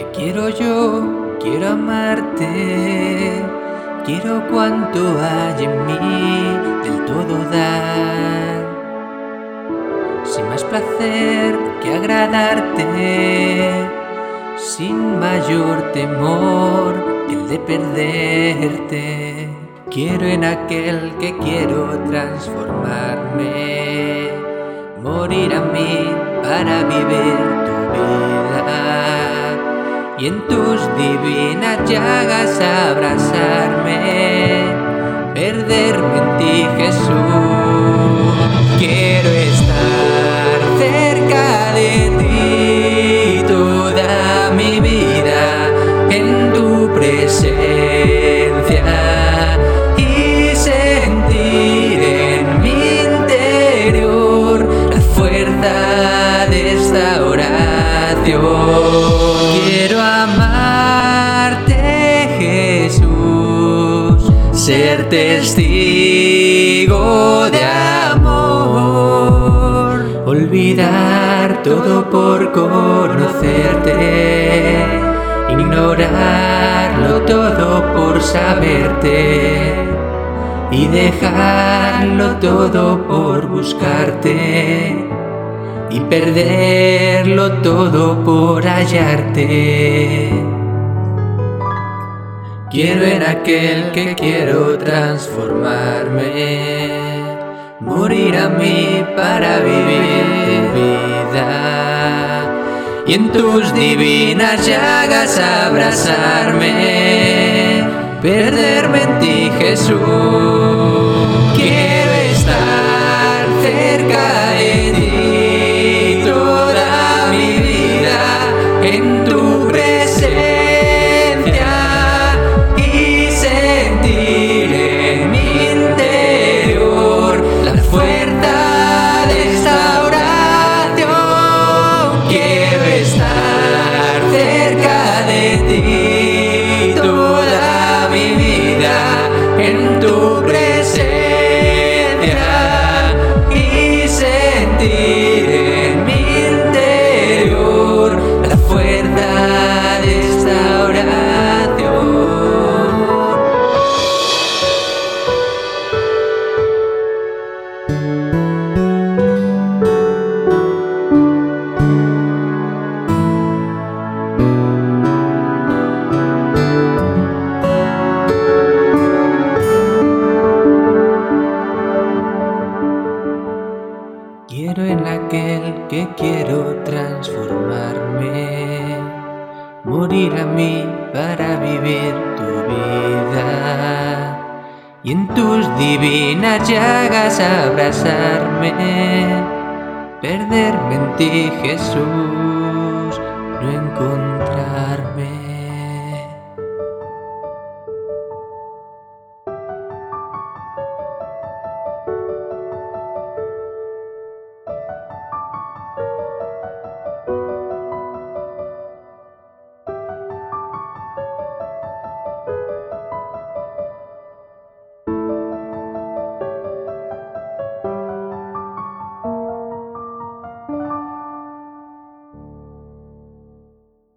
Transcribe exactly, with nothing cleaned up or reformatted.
quiero yo, quiero amarte, quiero cuanto hay en mí del todo dar, sin más placer que agradarte, sin mayor temor que el de perderte. Quiero en aquel que quiero transformarme, morir a mí para vivir tu vida y en tus divinas llagas abrazarme, perderme en ti, Jesús. Quiero estar cerca de ti toda mi vida, en tu presencia, y sentir en mi interior la fuerza de esta oración. Quiero amarte, Jesús, ser testigo de amor, olvidar todo por conocerte, ignorarlo todo por saberte y dejarlo todo por buscarte y perderlo todo por hallarte. Quiero en aquel que quiero transformarme, morir a mí para vivir vida y en tus divinas llagas abrazarme, perderme en ti, Jesús. Quiero estar cerca de ti toda mi vida, en tu presencia, y sentir en mi interior la fuerza de esta oración. Quiero estar cerca de ti toda mi vida, en tu presencia, y sentir en mi interior la fuerza de esta oración. Quiero en aquel que quiero transformarme, morir a mí para vivir tu vida y en tus divinas llagas abrazarme, perderme en ti, Jesús.